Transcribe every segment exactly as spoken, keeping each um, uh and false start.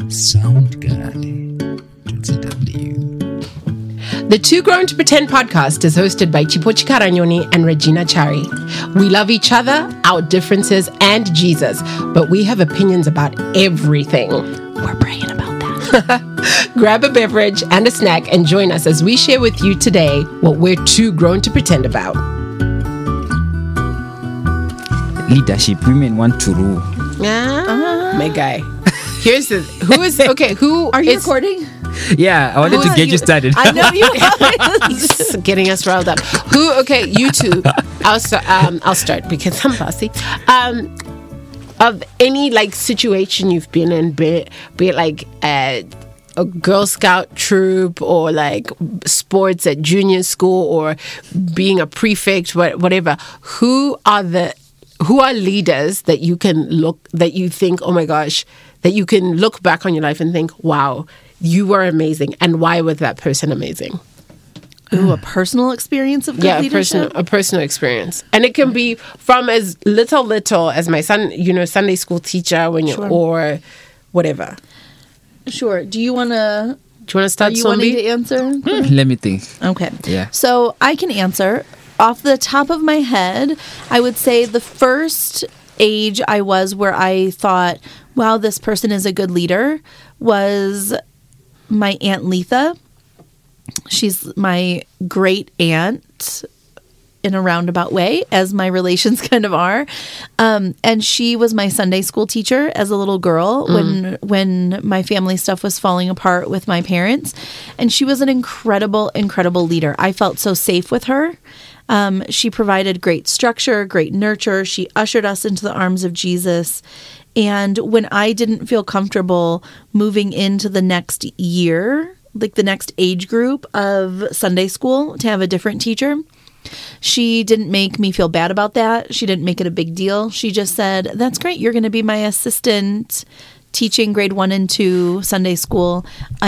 Sound Guy. It's a W. The Too Grown to Pretend podcast is hosted by Chipochi Karanyoni and Regina Chari. We love each other, our differences, and Jesus, but we have opinions about everything. We're praying about that. Grab a beverage and a snack and join us as we share with you today what we're too grown to pretend about. Leadership, women want to rule. Ah, my guy. Here's the who is okay. Who are you is, recording? Yeah, I wanted to get you, you started. I know you. He's getting us riled up. Who? Okay, you two. I'll start. Um, I'll start because I'm bossy. Um, of any like situation you've been in, be it, be it like a, a Girl Scout troop or like sports at junior school or being a prefect, what, whatever. Who are the who are leaders that you can look that you think, oh my gosh, that you can look back on your life and think, wow, you were amazing, and why was that person amazing? Ooh, a personal experience of good yeah, leadership? personal, a personal experience. And it can be from as little, little as my son, you know, Sunday school teacher when you Sure. or whatever. Sure. Do you want to... Do you want to start, Are you Sombi? wanting to answer? Let me think. Okay. Yeah. So I can answer. Off the top of my head, I would say the first age I was where I thought, wow, this person is a good leader was my Aunt Letha. She's my great aunt in a roundabout way, as my relations kind of are. Um, and she was my Sunday school teacher as a little girl mm. when when my family stuff was falling apart with my parents. And she was an incredible, incredible leader. I felt so safe with her. Um, she provided great structure, great nurture. She ushered us into the arms of Jesus. And when I didn't feel comfortable moving into the next year, like the next age group of Sunday school, to have a different teacher, she didn't make me feel bad about that. She didn't make it a big deal. She just said, that's great. You're going to be my assistant teaching grade one and two Sunday school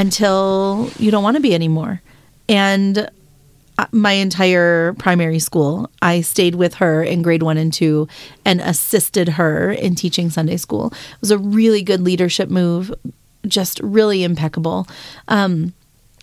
until you don't want to be anymore. And my entire primary school, I stayed with her in grade one and two and assisted her in teaching Sunday school. It was a really good leadership move, just really impeccable. Um,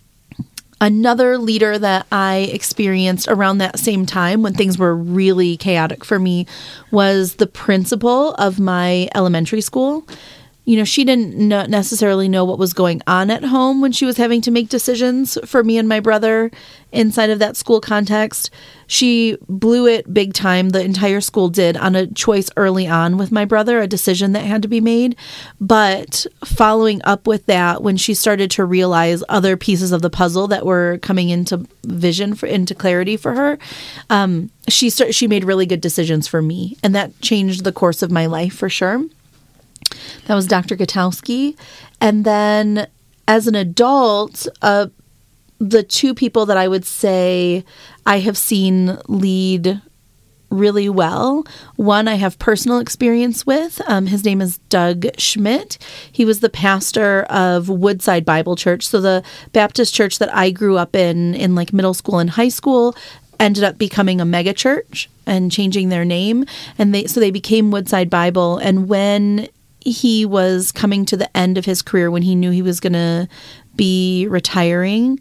another leader that I experienced around that same time when things were really chaotic for me was the principal of my elementary school. You know, she didn't know necessarily know what was going on at home when she was having to make decisions for me and my brother inside of that school context. She blew it big time. The entire school did on a choice early on with my brother, a decision that had to be made. But following up with that, when she started to realize other pieces of the puzzle that were coming into vision, for, into clarity for her, um, she start, she made really good decisions for me. And that changed the course of my life for sure. That was Doctor Gutowski. And then as an adult, uh, the two people that I would say I have seen lead really well. One I have personal experience with. Um, his name is Doug Schmidt. He was the pastor of Woodside Bible Church. So the Baptist church that I grew up in, in like middle school and high school, ended up becoming a mega church and changing their name. And they so they became Woodside Bible. And when he was coming to the end of his career, when he knew he was going to be retiring,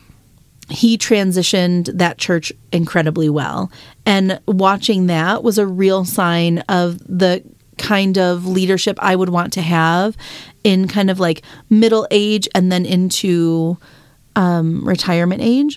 he transitioned that church incredibly well. And watching that was a real sign of the kind of leadership I would want to have in kind of like middle age and then into um, retirement age.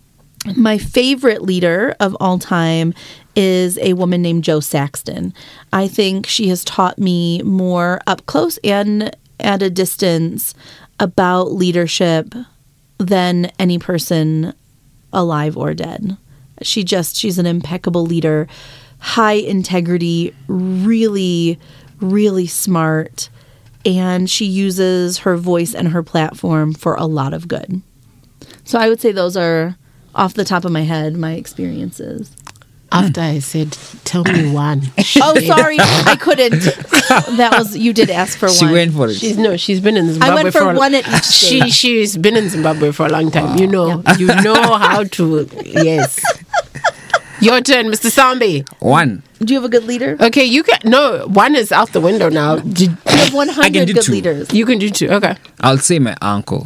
My favorite leader of all time is a woman named Jo Saxton. I think she has taught me more up close and at a distance about leadership than any person alive or dead. She just, she's an impeccable leader, high integrity, really, really smart, and she uses her voice and her platform for a lot of good. So I would say those are, off the top of my head, my experiences. After I said, tell me one. Oh, sorry, I couldn't. That was, you did ask for She one. went for it. She's no, she's been in Zimbabwe. I went for, for a, one at each She stage. she's been in Zimbabwe for a long time. You know, you know how to. Yes. Your turn, Mister Sambi. One. Do you have a good leader? Okay, you can. No, one is out the window now. Did, You have one I can hundred do good two. leaders. you can do two. Okay. I'll say my uncle.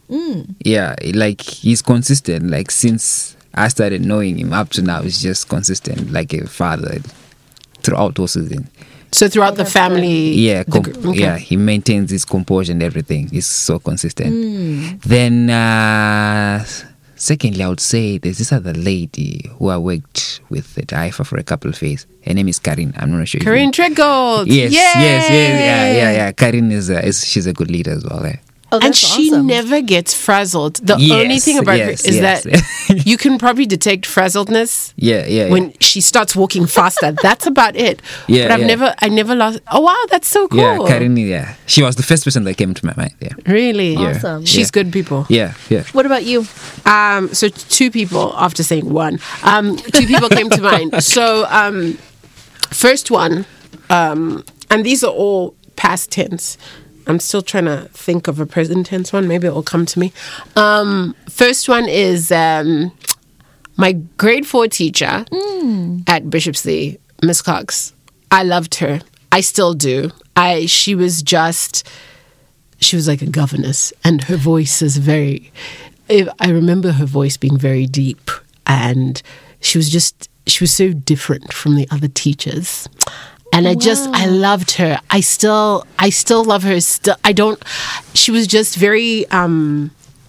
Yeah, like he's consistent. Like since I started knowing him up to now, he's just consistent, like a father throughout all seasons. So throughout the family. Yeah, the com- gr- okay. yeah, he maintains his composure and everything. He's so consistent. Then, uh, secondly, I would say there's this other lady who I worked with at I F A for a couple of years. Her name is Karin. I'm not sure. if you- Corinne Trickles. Yes, Yay! yes, yes, yeah, yeah, yeah. Karin is, uh, is she's a good leader as well. Eh? Oh, And that's she awesome. never gets frazzled. The Yes, only thing about yes, her is yes. that you can probably detect frazzledness Yeah, yeah. when she starts walking faster. That's about it. Yeah, but I've yeah. never, I never lost. Oh wow, that's so cool. yeah, Karin. Yeah, she was the first person that came to my mind. Yeah, Really? Yeah. Awesome. She's Yeah. good people. yeah, yeah. What about you? Um, so two people, after saying one, um, two people came to mind. So um, first one, um, and these are all past tense. I'm still trying to think of a present tense one. Maybe it will come to me. Um, first one is um, my grade four teacher at Bishopsley, Miss Cox. I loved her. I still do. I she was just she was like a governess, and her voice is very. If, I remember her voice being very deep, and she was just she was so different from the other teachers. And I just I loved her. I still I still love her. Still I don't. She was just very um,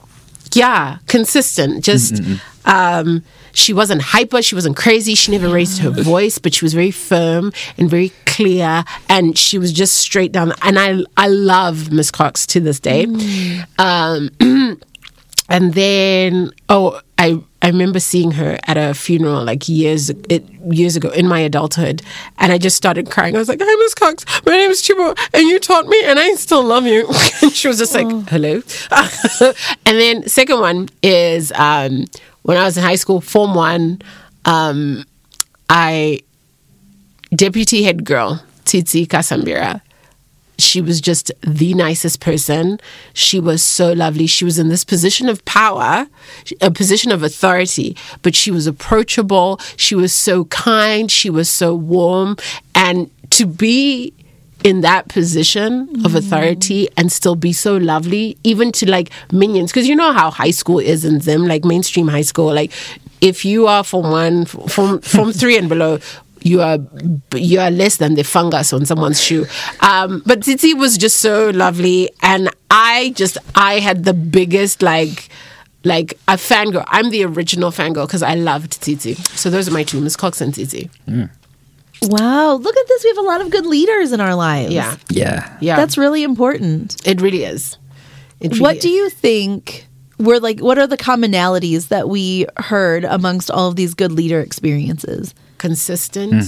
yeah, consistent. Just um, she wasn't hyper. She wasn't crazy. She never raised her voice, but she was very firm and very clear. And she was just straight down. And I I love Miss Cox to this day. Um, and then oh I. I remember seeing her at a funeral like years it, years ago in my adulthood, and I just started crying. I was like, "Hi, Miss Cox. My name is Chibo, and you taught me, and I still love you." And she was just like, "Hello." And then second one is um, when I was in high school, Form One. Um, I deputy head girl Tsitsi Kasambira. She was just the nicest person. She was so lovely. She was in this position of power, a position of authority, but she was approachable. She was so kind. She was so warm. And to be in that position of authority and still be so lovely, even to like minions, because you know how high school is in Zim, like mainstream high school, like if you are from one, from, from three and below, you are you are less than the fungus on someone's shoe. Um, but Titi was just so lovely, and I just I had the biggest like like a fangirl. I'm the original fangirl because I loved Titi. So those are my two, Miss Cox and Titi. Wow, look at this. We have a lot of good leaders in our lives. Yeah, Yeah. yeah, That's really important. it really is. It really What do is. you think were like, what are the commonalities that we heard amongst all of these good leader experiences? consistent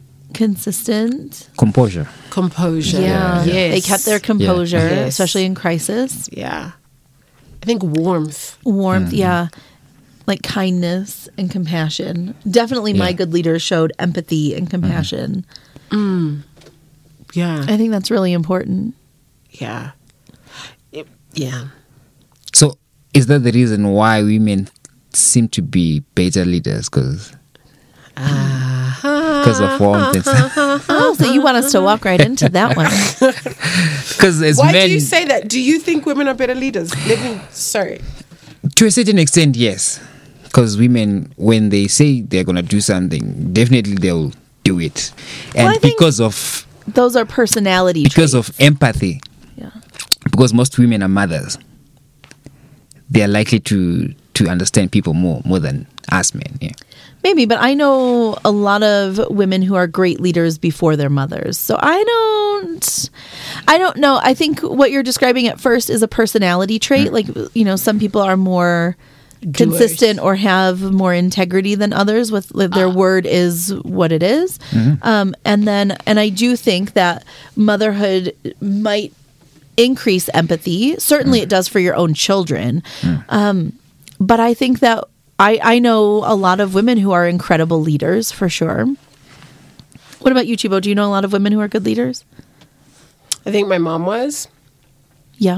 Consistent. Composure. composure? Yeah. Yes. They kept their composure, Yes. especially in crisis. yeah. I think warmth. Warmth, yeah. Like kindness and compassion. Definitely my Yeah. good leaders showed empathy and compassion. Yeah, I think that's really important. yeah, It- yeah. So, is that the reason why women seem to be better leaders? Because because of warmth and stuff. Oh, so you want us to walk right into that one. Because as Why men, do you say that? Do you think women are better leaders? Let me. Sorry. to a certain extent, yes. Because women, when they say they're gonna do something, definitely they'll do it, and Well, I think- because of Those are personality because traits. of empathy, Yeah. because most women are mothers, they are likely to to understand people more more than us men. Yeah. Maybe, but I know a lot of women who are great leaders before their mothers. So I don't I don't know. I think what you're describing at first is a personality trait. Like, you know, some people are more consistent or have more integrity than others with like, their word is what it is. Um, and then and I do think that motherhood might increase empathy. Certainly it does for your own children. Um, but I think that I, I know a lot of women who are incredible leaders, for sure. What about you, Chibo? Do you know a lot of women who are good leaders? I think my mom was. Yeah.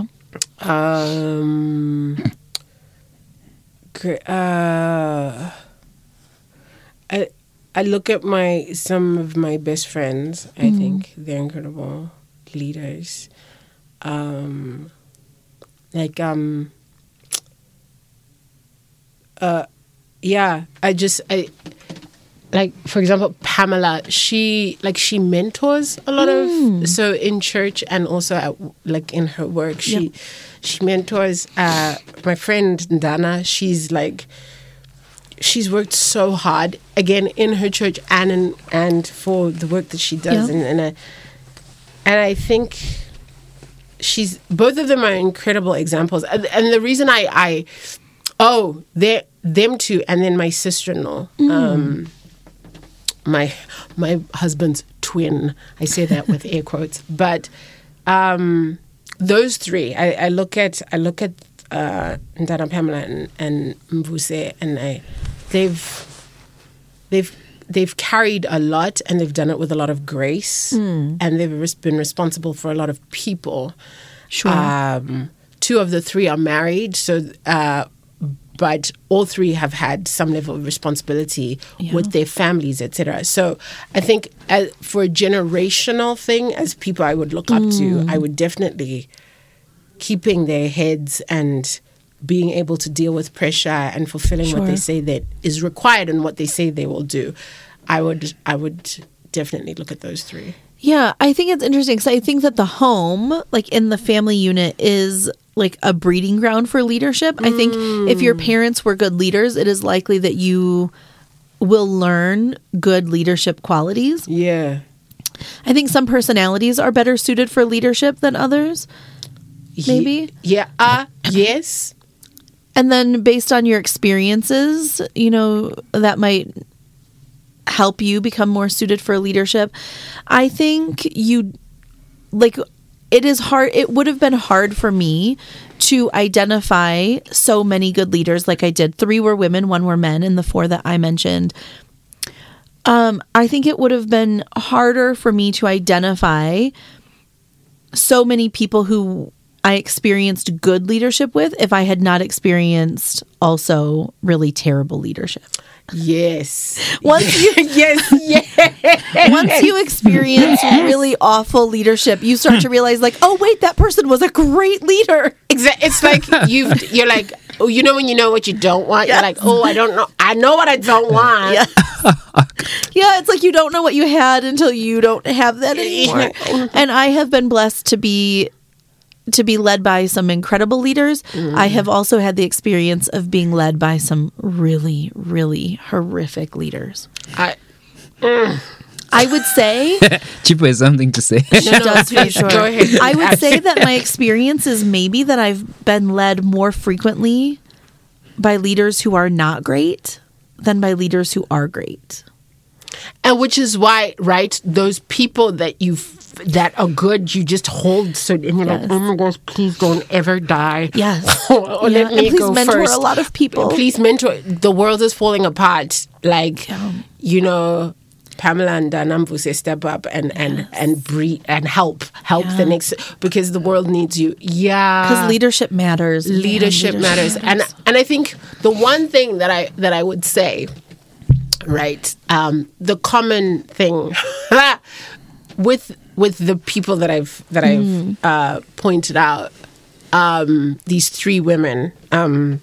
Um, gr- uh, I, I look at my some of my best friends. I Mm. think they're incredible leaders. Um, like um, uh, yeah. I just I like for example Pamela. She like she mentors a lot Mm. of so in church and also at, like in her work. She Yep. she mentors uh, my friend Dana. She's like. She's worked so hard again in her church and in, and for the work that she does, Yeah. and and I, and I think she's both of them are incredible examples. And, and the reason I I oh they them two, and then my sister-in-law, um, my my husband's twin. I say that with air quotes, but um, those three. I, I look at I look at. Uh, Ndana Pamela and, and Mvuse, and I, they've they've they've carried a lot, and they've done it with a lot of grace, and they've res- been responsible for a lot of people. Sure. Um, two of the three are married, so uh, but all three have had some level of responsibility Yeah. with their families, et cetera. So I think uh, for a generational thing, as people I would look up to, I would definitely. Keeping their heads and being able to deal with pressure and fulfilling what they Sure. say that is required and what they say they will do. I would I would definitely look at those three. Yeah, I think it's interesting because I think that the home, like in the family unit, is like a breeding ground for leadership. I think if your parents were good leaders, it is likely that you will learn good leadership qualities. Yeah. I think some personalities are better suited for leadership than others. Maybe? Yeah. Uh, yes. And then based on your experiences, you know, that might help you become more suited for leadership. I think you, like, it is hard. It would have been hard for me to identify so many good leaders like I did. Three were women, one were men, and the four that I mentioned. Um, I think it would have been harder for me to identify so many people who I experienced good leadership with if I had not experienced also really terrible leadership. Yes. Once you yes. Yes. once you experience really awful leadership, you start to realize like, oh wait, that person was a great leader. Exactly. It's like you've. You're like, oh, you know when you know what you don't want. You're like, oh, I don't know. I know what I don't want. Yeah. Yeah, it's like you don't know what you had until you don't have that anymore. And I have been blessed to be to be led by some incredible leaders. Mm. I have also had the experience of being led by some really, really horrific leaders. I, I would say Chipo has something to say. she does for sure. Go ahead. I would say that my experience is maybe that I've been led more frequently by leaders who are not great than by leaders who are great. And which is why, right, those people that you that are good, you just hold so, and you're Yes. like, oh my gosh, please don't ever die. Yes. or or Yeah, let me and please go mentor first. a lot of people. Please mentor. The world is falling apart. Like, Yeah. you know, Pamela and Danambu say step up and and and breathe and help help Yeah. the next, because the world needs you. Yeah, Because leadership matters. Man, leadership matters. and and I think the one thing that I that I would say, right, um, the common thing with with the people that I've that I've uh, pointed out, um, these three women, um,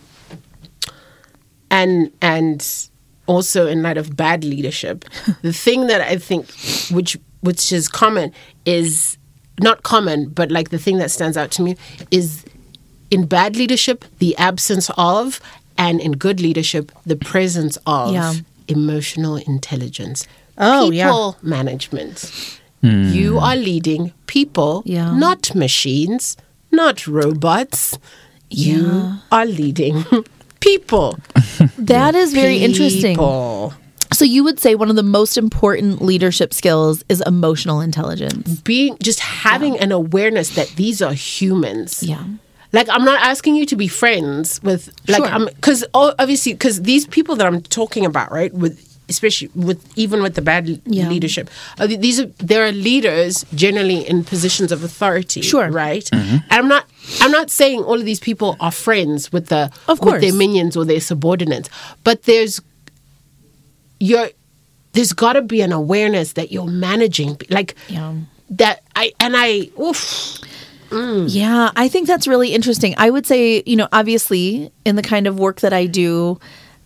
and and also in light of bad leadership, the thing that I think which which is common is not common, but like the thing that stands out to me is in bad leadership, the absence of, and in good leadership, the presence of Yeah. emotional intelligence. Oh, yeah. People management. You are leading people, Yeah. not machines, not robots. You Yeah. are leading people. That is very interesting. People. So you would say one of the most important leadership skills is emotional intelligence. Being just having an awareness that these are humans. Yeah. Like, I'm not asking you to be friends with, like, Sure. I'm, because obviously, because these people that I'm talking about, right, with, especially with, even with the bad l- Yeah. leadership, uh, th- these are, there are leaders generally in positions of authority. Sure. Right? And I'm not, I'm not saying all of these people are friends with the, Of with their course. minions or their subordinates, but there's, you're, there's got to be an awareness that you're managing, like Yeah. that. I and I, oof. Yeah, I think that's really interesting. I would say, you know, obviously in the kind of work that I do,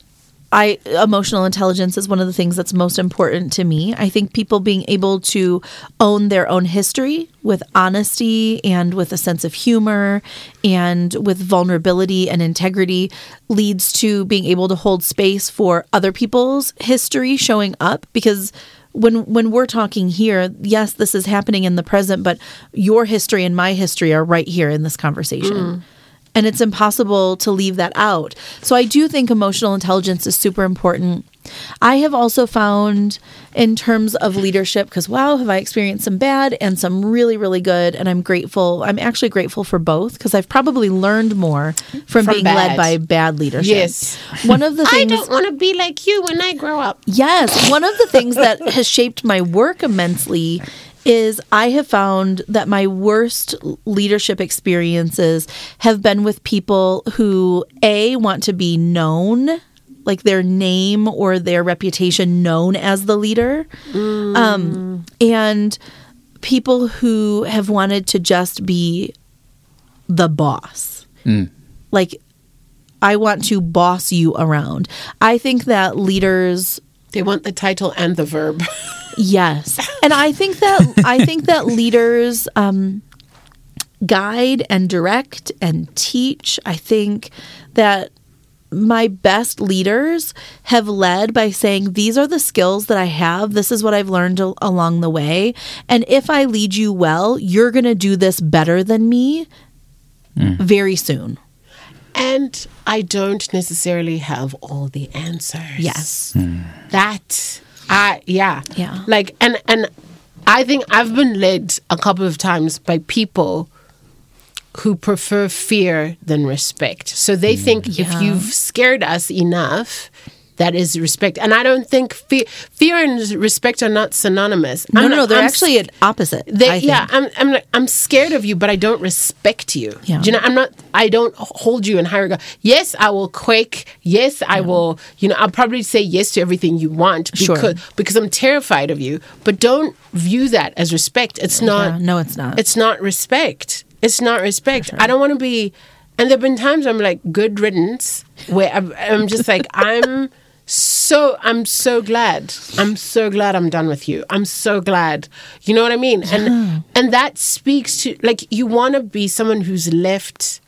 I emotional intelligence is one of the things that's most important to me. I think people being able to own their own history with honesty and with a sense of humor and with vulnerability and integrity leads to being able to hold space for other people's history showing up, because when when we're talking here, yes, this is happening in the present, but your history and my history are right here in this conversation. Mm. And it's impossible to leave that out. So I do think emotional intelligence is super important. I have also found in terms of leadership, because wow, have I experienced some bad and some really, really good. And I'm grateful. I'm actually grateful for both, because I've probably learned more from, from being bad. led by bad leadership. Yes. One of the things, I don't want to be like you when I grow up. Yes. One of the things that has shaped my work immensely is I have found that my worst leadership experiences have been with people who, A, want to be known, like their name or their reputation known as the leader, mm. um, and people who have wanted to just be the boss. Mm. Like, I want to boss you around. I think that leaders... They want the title and the verb. Yes. And I think that I think that leaders um, guide and direct and teach. I think that my best leaders have led by saying, these are the skills that I have. This is what I've learned al- along the way. And if I lead you well, you're going to do this better than me mm. very soon. And I don't necessarily have all the answers. Yes. Mm. That... I yeah. Yeah. Like and and I think I've been led a couple of times by people who prefer fear than respect. So they mm. think yeah. if you've scared us enough, that is respect. And I don't think fear, fear and respect are not synonymous. No, I'm no, not, no. They're I'm, actually an opposite. They, I think. Yeah, I'm, I'm, like, I'm scared of you, but I don't respect you. Yeah. Do you know? I'm not. I don't hold you in high regard. Yes, I will quake. Yes, I yeah. will. You know, I'll probably say yes to everything you want because sure. because I'm terrified of you. But don't view that as respect. It's not. Yeah, no, it's not. It's not respect. It's not respect. Sure. I don't want to be. And there've been times I'm like, good riddance, where I'm, I'm just like, I'm. So I'm so glad. I'm so glad I'm done with you. I'm so glad. You know what I mean? Yeah. And and that speaks to, like, you want to be someone who's left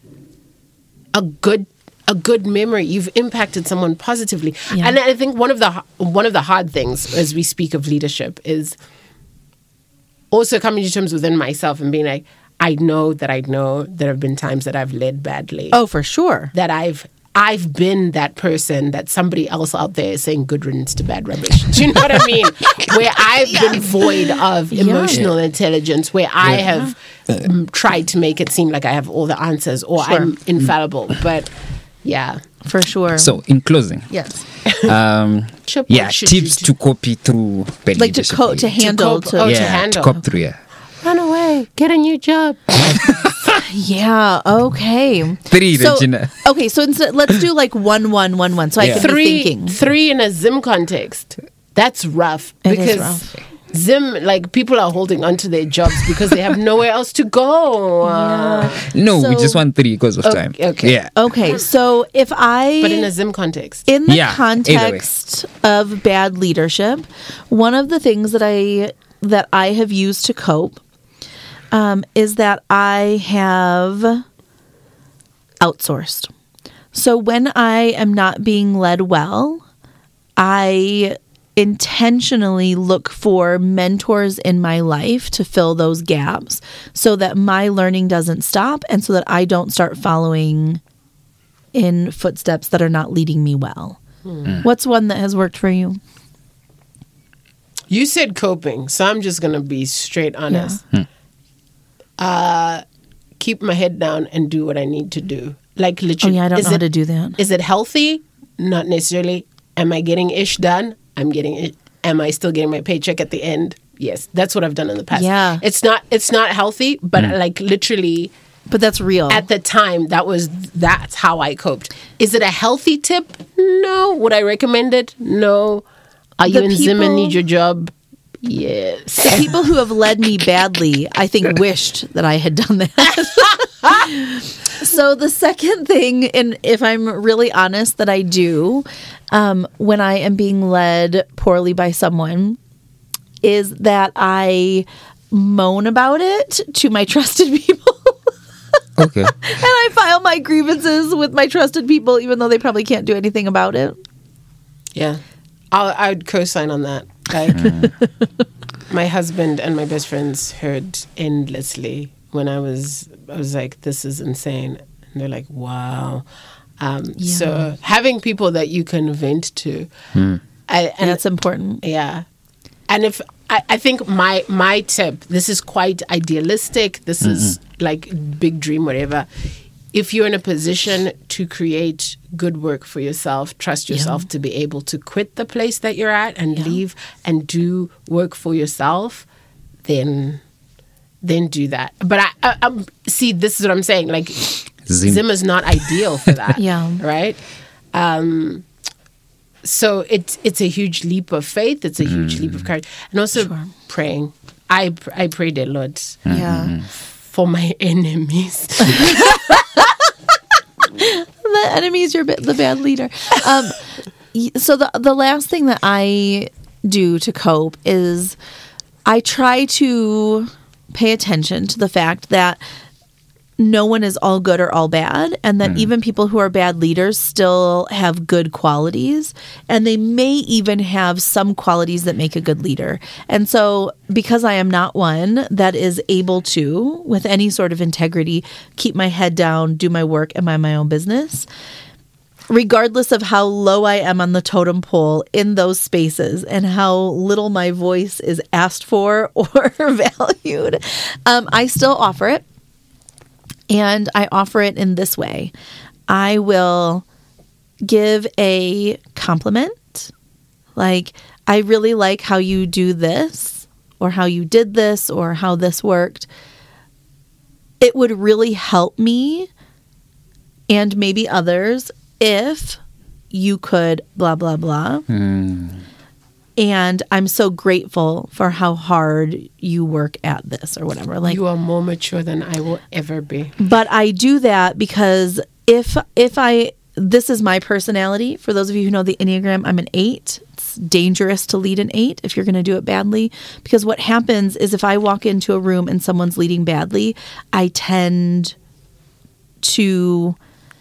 a good a good memory. You've impacted someone positively. Yeah. And I think one of the one of the hard things as we speak of leadership is also coming to terms within myself and being like, I know that I know there have been times that I've led badly. Oh, for sure. That I've I've been that person that somebody else out there is saying good riddance to bad rubbish. Do you know what I mean? Where I've yeah. been void of emotional yeah. intelligence, where yeah. I have um, tried to make it seem like I have all the answers or sure. I'm infallible. But yeah. For sure. So in closing. Yes. Um, yeah, tips to copy through bad like to, co- to handle. To, cope, to, oh, yeah, to handle. To cope through, yeah. Run away. Get a new job. Yeah. Okay. Three, so, Regina. Okay. So instead, let's do like one, one, one, one. So yeah. I can three, be thinking three in a Zim context. That's rough it because is rough. Zim, like people are holding onto their jobs because they have nowhere else to go. Uh, yeah. No, so, we just want three because of okay, time. Okay. Yeah. Okay. So if I, but in a Zim context, in the yeah, context of bad leadership, one of the things that I that I have used to cope. Um, is that I have outsourced. So when I am not being led well, I intentionally look for mentors in my life to fill those gaps so that my learning doesn't stop and so that I don't start following in footsteps that are not leading me well. Hmm. What's one that has worked for you? You said coping, so I'm just going to be straight honest. Yeah. Hmm. Uh, keep my head down and do what I need to do. Like literally. Oh yeah, I don't know it, how to do that. Is it healthy? Not necessarily. Am I getting ish done? I'm getting it. Am I still getting my paycheck at the end? Yes, that's what I've done in the past. Yeah, it's not. It's not healthy, but mm. like literally. But that's real. At the time, that was that's how I coped. Is it a healthy tip? No. Would I recommend it? No. Are you The in Zim and people- need your job? Yes. The people who have led me badly, I think, wished that I had done that. So the second thing, and if I'm really honest, that I do um, when I am being led poorly by someone is that I moan about it to my trusted people. Okay. And I file my grievances with my trusted people, even though they probably can't do anything about it. Yeah. I'll, I would co-sign on that. Like, my husband and my best friends heard endlessly when I was, I was like, this is insane. And they're like, wow. Um, Yeah. So having people that you can vent to. I, And and that's important. yeah. And if I, I think my my tip, this is quite idealistic. This is like big dream, whatever. If you're in a position to create good work for yourself, trust yourself to be able to quit the place that you're at and leave and do work for yourself, then then do that. But I, I I'm, see, this is what I'm saying. Like Zim. Zim is not ideal for that. Yeah. Right. Um, so it's it's a huge leap of faith. It's a huge leap of courage, and also Sure. praying. I I prayed a lot Yeah. for my enemies. The enemy's your ba- the bad leader. Um, y- so the the last thing that I do to cope is I try to pay attention to the fact that no one is all good or all bad, and that even people who are bad leaders still have good qualities, and they may even have some qualities that make a good leader. And so, because I am not one that is able to, with any sort of integrity, keep my head down, do my work, and mind my own business, regardless of how low I am on the totem pole in those spaces and how little my voice is asked for or valued, um, I still offer it. And I offer it in this way. I will give a compliment, like, I really like how you do this, or how you did this, or how this worked. It would really help me and maybe others if you could blah, blah, blah. And I'm so grateful for how hard you work at this, or whatever. Like, You are more mature than I will ever be. but I do that because if if I this is my personality. For those of you who know the Enneagram, I'm an eight. It's dangerous to lead an eight if you're going to do it badly, because what happens is if I walk into a room and someone's leading badly, I tend to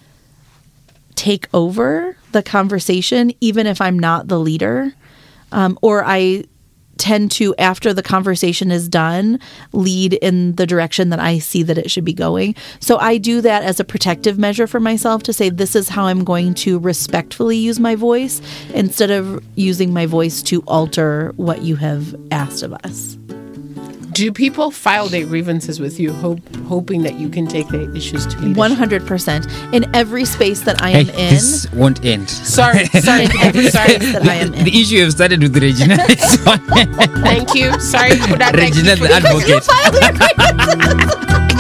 take over the conversation even if I'm not the leader. Um, or I tend to, after the conversation is done, lead in the direction that I see that it should be going. So I do that as a protective measure for myself to say, this is how I'm going to respectfully use my voice instead of using my voice to alter what you have asked of us. Do people file their grievances with you, hope, hoping that you can take their issues to leadership? one hundred percent. In every space that I Hey, am in, this won't end. Sorry, sorry, in every sorry. space that I am in. The issue you have started with Regina. It's fine. Thank you. Sorry for that. Regina, the advocate. You filed your grievances.